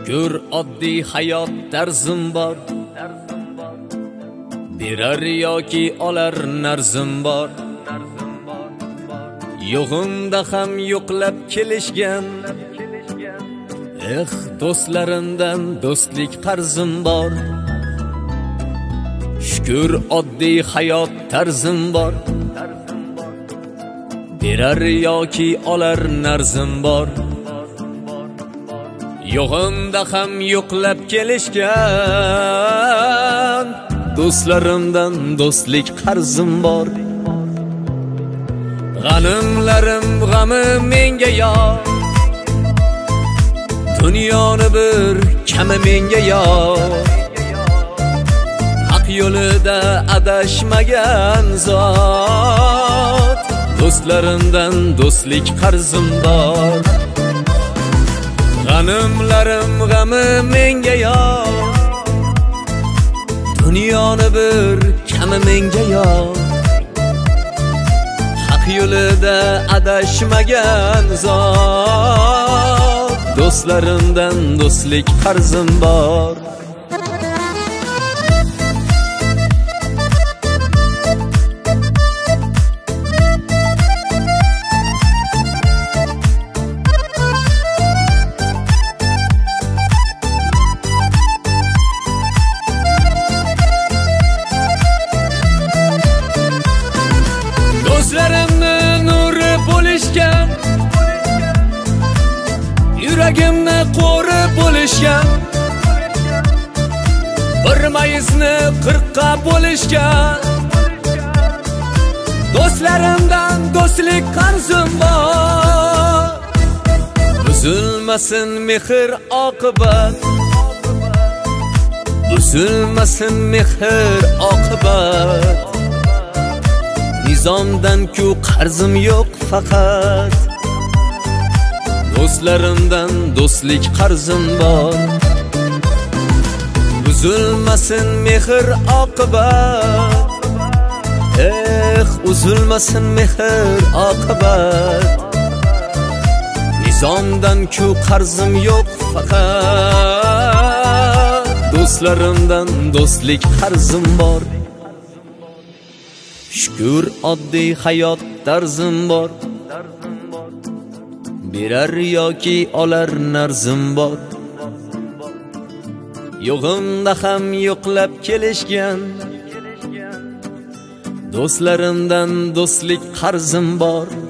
Shukr oddiy hayot tarzim bor, berar yoki olar narzim bor. Yo'g'imda ham yo'qlab kelishgan, do'stlarimdan do'stlik qarzim bor. Shukr oddiy hayot tarzim bor, berar yoki olar narzim bor. Yo'g'imda ham yo'qlab kelishgan, do'stlarimdan do'stlik qarzim bor. G'animlarim g'ami menga yor, dunyoni bir kami menga yor. Haq yo'lida adashmagan zot, do'stlarimdan do'stlik qarzim bor. G'animlarim g'ami menga yor, dunyoni bir kami menga yor. Haq yo'lida adashmagan zot, do'stlarimdan do'stlik qarzim bor. Do'stlarimni nuri bo'lishgan, yuragimni qo'ri bo'lishgan. Bir mayizni 40 bo'lishgan, do'stlarimdan do'stlik qarzim bor. Buzilmasin mehr oqibat, buzilmasin mehr oqibat. Nizomdan ku qarzim yo'q faqat, do'stlarimdan do'stlik qarzim bor. Buzilmasin mehr oqibat, uzilmasin mehr oqibat. Nizomdan ku qarzim yo'q faqat, do'stlarimdan do'stlik qarzim bor. Shukr oddiy hayot tarzim bor, berar yoki olar narzim bor. Yo'g'imda ham yo'qlab kelishgan, do'stlarimdan do'stlik qarzim bor.